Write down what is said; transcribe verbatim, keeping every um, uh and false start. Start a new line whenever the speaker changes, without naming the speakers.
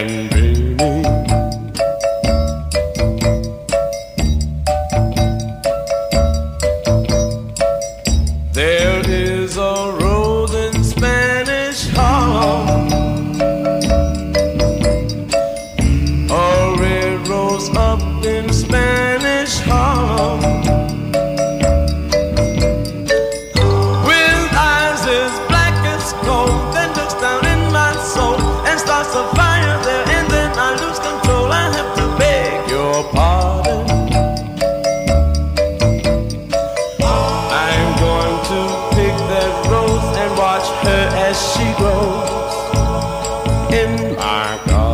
and dreaming. There is a rose in Spanish Harlem, a red rose up in Spanish Harlem, with eyes as black as coal, then looks down in my soul and starts a fire there, and then I lose control. I have to beg your pardon. I'm going to pick that rose and watch her as she grows in my garden.